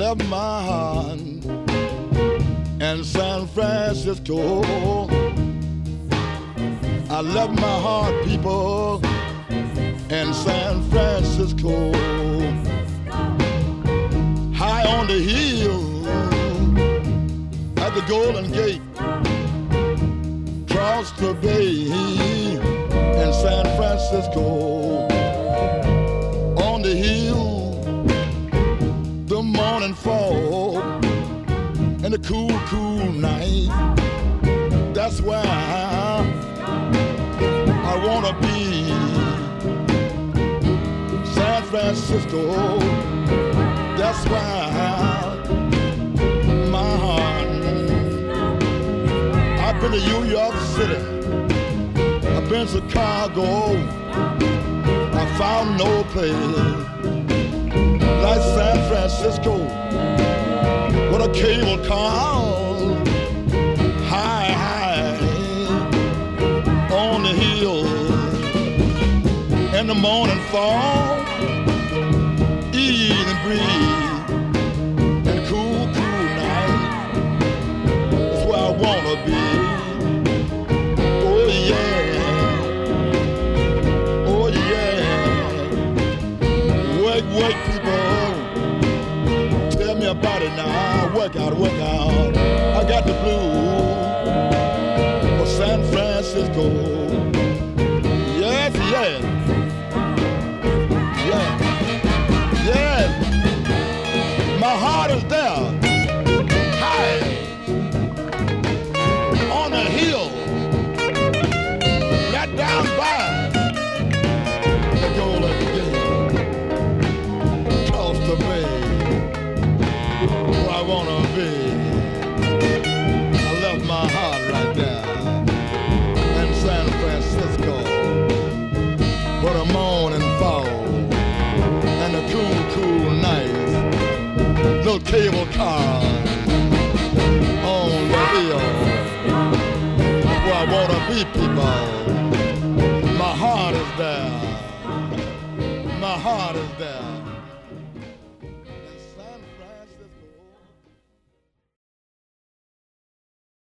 left my heart in San Francisco. I left my heart, people, in San Francisco. High on the hill at the Golden Gate, across the bay in San Francisco. On the hill, the morning fall and the cool, cool night. That's where I wanna be. San Francisco, that's why my heart. I've been to New York City, I've been to Chicago, I found no place like San Francisco with a cable car high, high on the hill. In the morning fall, evening breeze, and cool, cool night. That's where I wanna be. Oh yeah, oh yeah. Wake, wake, people. Tell me about it now. Work out, work out. I got the blues for San Francisco. Yes, yes. My heart is there, high on a hill, right down by the Golden Gate, across the bay, where I wanna be. I left my heart right there in San Francisco, for the morning fall and the cool, cool night. Little cable car on the hill, where I wanna be, people. My heart is there. My heart is there.